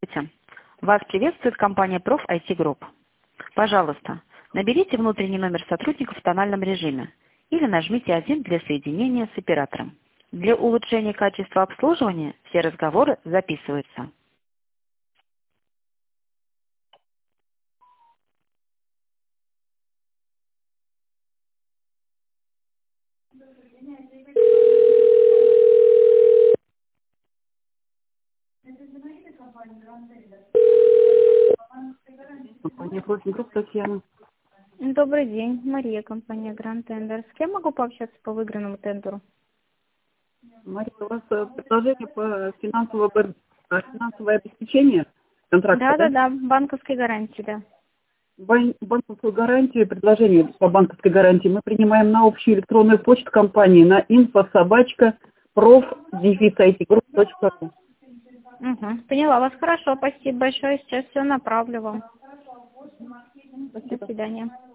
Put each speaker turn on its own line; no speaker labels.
Здравствуйте. Вас приветствует компания Prof IT Group. Пожалуйста, наберите внутренний номер сотрудника в тональном режиме или нажмите 1 для соединения с оператором. Для улучшения качества обслуживания все разговоры записываются.
Компания Profi Group, Татьяна.
Добрый день, Мария, компания Grand Tender. С кем могу пообщаться по выигранному тендеру?
Мария, у вас предложение по финансовое обеспечение контракта, да?
Да, банковской гарантии, да.
Банковскую гарантию, предложение по банковской гарантии мы принимаем на общую электронную почту компании на info@prof-itgroup.ru.
Поняла вас, хорошо, спасибо большое, сейчас все направлю вам. До свидания.